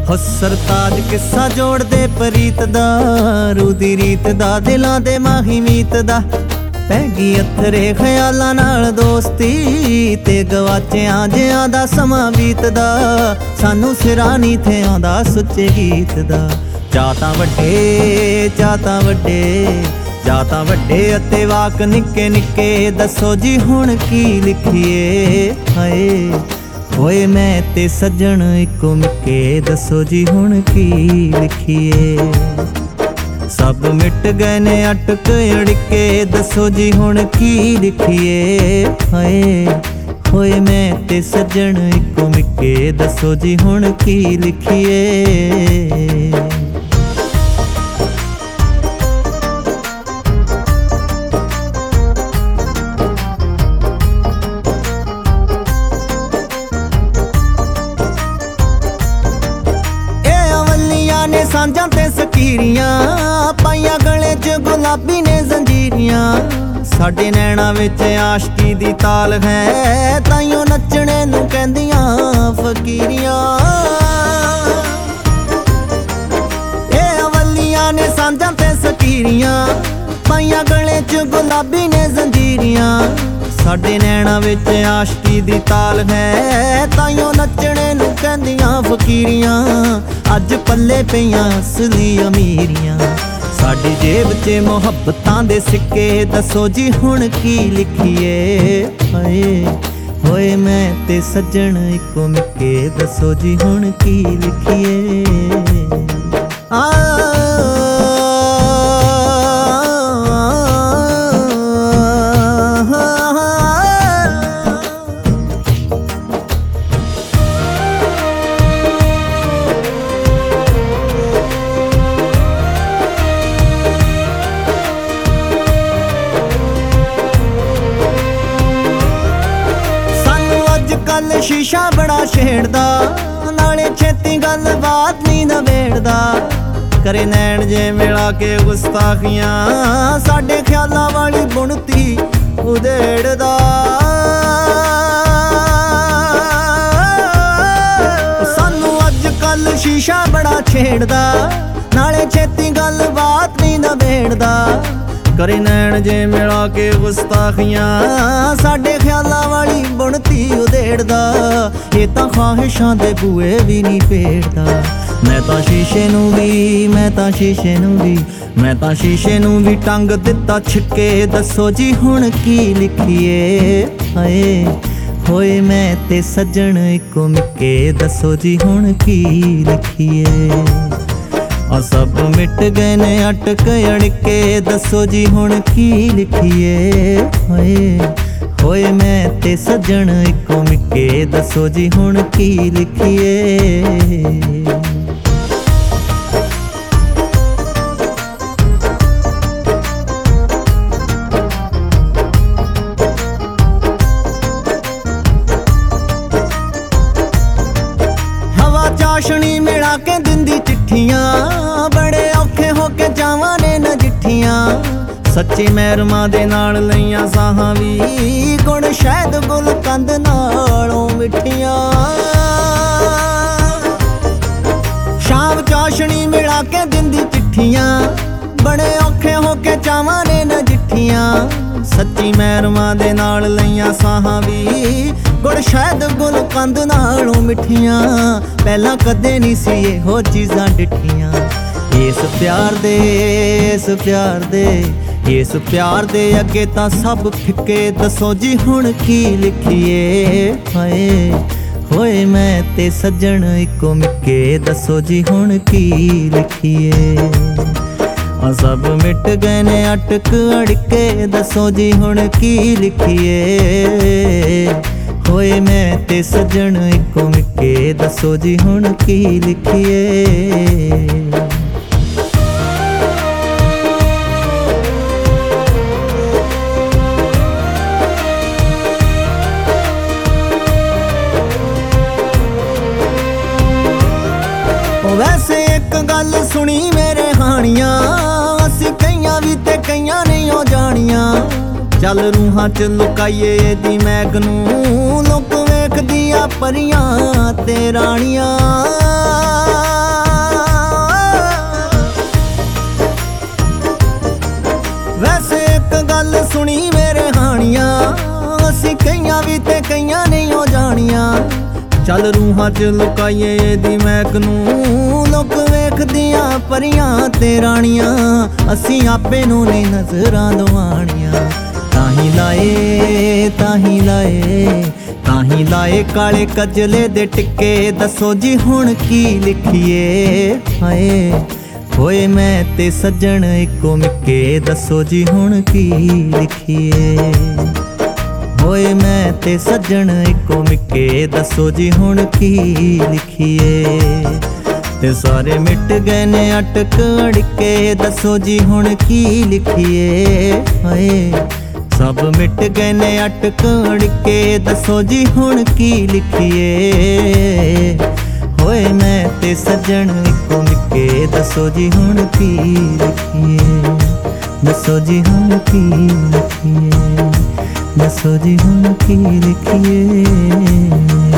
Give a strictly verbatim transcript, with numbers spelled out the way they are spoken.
ਹੋ ਸਰਤਾਜ ਕਿੱਸਾ ਜੋੜਦੇ ਪ੍ਰੀਤ ਦਾ, ਰੂ ਦੀ ਰੀਤ ਦਾ, ਦਿਲਾਂ ਦੇ ਮਾਹੀ ਮੀਤ ਦਾ। ਪੈ ਗਈ ਅਥਰੇ ਖਿਆਲਾਂ ਨਾਲ ਦੋਸਤੀ, ਤੇ ਗਵਾਚਿਆਂ ਜਿਆਂ ਦਾ ਸਮਾਂ ਬੀਤਦਾ। ਸਾਨੂੰ ਸਿਰਾਂ ਨੀ ਥੇ ਆਉਂਦਾ ਸੁੱਚੇ ਗੀਤ ਦਾ। ਚਾਅ ਤਾਂ ਵੱਡੇ, ਚਾਅ ਤਾਂ ਵੱਡੇ, ਚਾਅ ਤਾਂ ਵੱਡੇ ਅਤੇ ਵਾਕ ਨਿੱਕੇ ਨਿੱਕੇ। ਦੱਸੋ ਜੀ ਹੁਣ ਕੀ ਲਿਖੀਏ, ਹਾਏ ਹੋਏ ਮੈਂ ਤੇ ਸੱਜਣ ਇੱਕੋ ਮਿੱਕੇ। ਦੱਸੋ ਜੀ ਹੁਣ ਕੀ ਲਿਖੀਏ, ਸਭ ਮਿਟ ਗਏ ਨੇ ਅਟਕ ਅੜਕੇ। ਦੱਸੋ ਜੀ ਹੁਣ ਕੀ ਲਿਖੀਏ, ਹਾਏ ਹੋਏ ਮੈਂ ਤੇ ਸੱਜਣ ਇੱਕੋ ਮਿੱਕੇ। ਦੱਸੋ ਜੀ ਹੁਣ ਕੀ ਲਿਖੀਏ। ਨੇ ਸਾਂਝਾਂ ਤੇ ਸਕੀਰੀਆਂ ਪਾਈਆਂ, ਗਲੇ 'ਚ ਗੁਲਾਬੀ ਨੇ ਜ਼ੰਜੀਰੀਆਂ। ਸਾਡੇ ਨੈਣਾ ਵਿੱਚ ਆਸ਼ਕੀ ਦੀ ਤਾਲ ਹੈ, ਤਾਈਓ ਨੱਚਣੇ ਨੂੰ ਕਹਿੰਦੀਆਂ ਫਕੀਰੀਆਂ। ਇਹ ਅਵੱਲੀਆਂ ਨੇ ਸਾਂਝਾਂ ਤੇ ਸਕੀਰੀਆਂ ਪਾਈਆਂ, ਗਲੇ 'ਚ ਗੁਲਾਬੀ ਨੇ ਜ਼ੰਜੀਰੀਆਂ। ਸਾਡੇ ਨੈਣਾ ਵਿੱਚ ਆਸ਼ਕੀ ਦੀ ਤਾਲ ਹੈ, ਤਾਈਓ ਨੱਚਣੇ ਨੂੰ ਕਹਿੰਦੀਆਂ ਫਕੀਰੀਆਂ। ਅੱਜ ਪੱਲੇ ਪਈਆਂ ਅਸਲੀ ਅਮੀਰੀਆਂ, ਸਾਡੀ ਜੇਬ 'ਚ ਮੁਹੱਬਤਾਂ ਦੇ ਸਿੱਕੇ। ਦੱਸੋ ਜੀ ਹੁਣ ਕੀ ਲਿਖੀਏ, ਹਾਏ ਹੋਏ ਮੈਂ ਤੇ ਸੱਜਣ ਇੱਕੋ ਮਿੱਕੇ। ਦੱਸੋ ਜੀ ਹੁਣ ਕੀ ਲਿਖੀਏ। ਆ ਕੱਲ ਸ਼ੀਸ਼ਾ ਬੜਾ ਛੇੜਦਾ, ਨਾਲੇ ਛੇਤੀ ਗੱਲਬਾਤ ਨੀ ਨਵੇੜਦਾ। ਕਰੇ ਨੈਣ ਜੇ ਮਿਲਾ ਕੇ ਗੁਸਤਾਖੀਆਂ, ਸਾਡੇ ਖਿਆਲਾਂ ਵਾਲੀ ਬੁਣਤੀ ਉਧੇੜਦਾ। ਸਾਨੂੰ ਅੱਜ ਕੱਲ ਸ਼ੀਸ਼ਾ ਬੜਾ ਛੇੜਦਾ, ਨਾਲੇ ਛੇਤੀ ਗੱਲਬਾਤ ਨੀ ਨਵੇੜਦਾ। ਕਰੇ ਨੈਣ ਜੇ ਮਿਲਾ ਕੇ ਗੁਸਤਾਖੀਆਂ, ਸਾਡੇ ਖਿਆਲਾਂ ਵਾਲੀ ਬੁਣਤੀ ਉਧੇੜਦਾ। ਇਹ ਤਾਂ ਖਾਹਿਸ਼ਾਂ ਦੇ ਬੂਏ ਵੀ ਨਹੀਂ ਪੇੜਦਾ। ਮੈਂ ਤਾਂ ਸ਼ੀਸ਼ੇ ਨੂੰ ਵੀ, ਮੈਂ ਤਾਂ ਸ਼ੀਸ਼ੇ ਨੂੰ ਵੀ, ਮੈਂ ਤਾਂ ਸ਼ੀਸ਼ੇ ਨੂੰ ਵੀ ਟੰਗ ਦਿੱਤਾ ਛਿੱਕੇ। ਦੱਸੋ ਜੀ ਹੁਣ ਕੀ ਲਿਖੀਏ, ਹਾਏ ਹੋਏ ਮੈਂ ਤੇ ਸੱਜਣ ਇੱਕੋ ਮਿੱਕੇ। ਦੱਸੋ ਜੀ ਹੁਣ ਕੀ ਲਿਖੀਏ। ਆ ਸਭ ਮਿਟ ਗਏ ਨੇ ਅਟਕ ਅੜਕੇ। ਦੱਸੋ ਜੀ ਹੁਣ ਕੀ ਲਿਖੀਏ, ਹਾਏ ਹੋਏ ਮੈਂ ਤੇ ਸੱਜਣ ਇੱਕੋ ਮਿੱਕੇ। ਦੱਸੋ ਜੀ ਹੁਣ ਕੀ ਲਿਖੀਏ। ਹਵਾ ਚਾਸ਼ਣੀ ਮਿਲਾ ਕੇ ਦਿੰਦੀ ਚਿੱਠੀਆਂ, ਬੜੇ ਔਖੇ ਹੋ ਕੇ ਜਾਵਾਂ ਨੇ ਨਜਿੱਠੀਆਂ। ਸੱਚੀ ਮਹਿਰਮਾਂ ਦੇ ਨਾਲ ਲਈਆਂ ਸਾਹਾਂ ਵੀ, ਗੁਣ ਸ਼ਾਇਦ ਗੁਲ ਕੰਦ ਨਾਲੋਂ ਮਿੱਠੀਆਂ। ਸ਼ਾਮ ਚਾਸ਼ਣੀ ਮਿਲਾ ਕੇ ਦਿੰਦੀ ਚਿੱਠੀਆਂ, ਬੜੇ ਔਖੇ ਹੋ ਕੇ ਜਾਵਾਂ ਨੇ ਨਜਿੱਠੀਆਂ। ਸੱਚੀ ਮਹਿਰਮਾਂ ਦੇ ਨਾਲ ਲਈਆਂ ਸਾਹਾਂ ਵੀ, ਗੁਣ ਸ਼ਾਇਦ ਗੁਲ ਕੰਦ ਨਾਲੋਂ ਮਿੱਠੀਆਂ। ਪਹਿਲਾਂ ਕਦੇ ਨਹੀਂ ਸੀ ਇਹੋ ਚੀਜ਼ਾਂ ਡਿੱਠੀਆਂ। ਇਸ ਪਿਆਰ ਦੇ, ਇਸ ਪਿਆਰ ਦੇ, ਇਸ ਪਿਆਰ ਦੇ ਅੱਗੇ ਤਾਂ ਸਭ ਫਿੱਕੇ। ਦੱਸੋ ਜੀ ਹੁਣ ਕੀ ਲਿਖੀਏ, ਹਾਏ ਹੋਏ ਮੈਂ ਤੇ ਸੱਜਣ ਇੱਕੋ ਮਿੱਕੇ। ਦੱਸੋ ਜੀ ਹੁਣ ਕੀ ਲਿਖੀਏ। ਆ ਸਭ ਮਿਟ ਗਏ ਨੇ ਅਟਕ ਅੜਕੇ। ਦੱਸੋ ਜੀ ਹੁਣ ਕੀ ਲਿਖੀਏ, ਹੋਏ ਮੈਂ ਤੇ ਸੱਜਣ ਇੱਕੋ ਮਿੱਕੇ। ਦੱਸੋ ਜੀ ਹੁਣ ਕੀ ਲਿਖੀਏ। ਵੈਸੇ ਇੱਕ ਗੱਲ ਸੁਣੀ ਮੇਰੇ ਹਾਣੀਆਂ, ਅਸੀਂ ਕਈਆਂ ਵੀ ਤੇ ਕਈਆਂ ਨਹੀਂ ਉਹ ਜਾਣੀਆਂ। ਚੱਲ ਰੂਹਾਂ 'ਚ ਲੁਕਾਈਏ ਇਹਦੀ ਮਹਿਕ ਨੂੰ, ਲੋਕ ਵੇਖ ਵੇਖਦੀਆਂ ਪਰੀਆਂ ਤੇ ਰਾਣੀਆਂ। ਵੈਸੇ ਇੱਕ ਗੱਲ ਸੁਣੀ ਮੇਰੇ ਹਾਣੀਆਂ, ਅਸੀਂ ਕਈਆਂ ਵੀ ਤੇ ਕਈਆਂ ਨਹੀਂ ਹੋ ਜਾਣੀਆਂ। ਚੱਲ ਰੂਹਾਂ 'ਚ ਲੁਕਾਈਏ ਇਹਦੀ ਮਹਿਕ ਨੂੰ, ਲੋਕ ਵੇਖਦੀਆਂ ਪਰੀਆਂ ਤੇ ਰਾਣੀਆਂ। ਅਸੀਂ ਆਪੇ ਨੂੰ ਨਹੀਂ ਨਜ਼ਰਾਂ ਲਵਾਣੀਆਂ। ਤਾਹੀਂ ਲਾਏ ਤਾਹੀਂ ਲਾਏ ਤਾਹੀਂ ਲਾਏ ਕਾਲੇ ਕਜਲੇ ਦੇ ਟਿੱਕੇ, ਦੱਸੋ ਜੀ ਹੁਣ ਕੀ ਲਿਖੀਏ। ਹਾਏ ਹੋਏ ਮੈਂ ਤੇ ਸੱਜਣ ਇੱਕੋ ਮਿੱਕੇ, ਦੱਸੋ ਜੀ ਹੁਣ ਕੀ ਲਿਖੀਏ। ਹੋਏ ਮੈਂ ਤੇ ਸੱਜਣ ਇੱਕੋ ਮਿੱਕੇ, ਦੱਸੋ ਜੀ ਹੁਣ ਕੀ ਲਿਖੀਏ। ਤੇ ਸਾਰੇ ਮਿਟ ਗਏ ਨੇ ਅਟਕ ਅੜਕੇ, ਦੱਸੋ ਜੀ ਹੁਣ ਕੀ ਲਿਖੀਏ। ਹਾਏ ਸਭ ਮਿਟ ਗਏ ਨੇ ਅਟਕ ਅੜਕੇ, ਦੱਸੋ ਜੀ ਹੁਣ ਕੀ ਲਿਖੀਏ। ਹੋਏ ਮੈਂ ਤੇ ਸੱਜਣ ਇੱਕੋ ਮਿੱਕੇ, ਦੱਸੋ ਜੀ ਹੁਣ ਕੀ ਲਿਖੀਏ। ਦੱਸੋ ਜੀ ਹੁਣ ਕੀ ਲਿਖੀਏ। ਦੱਸੋ ਜੀ ਹੁਣ ਕੀ ਲਿਖੀਏ।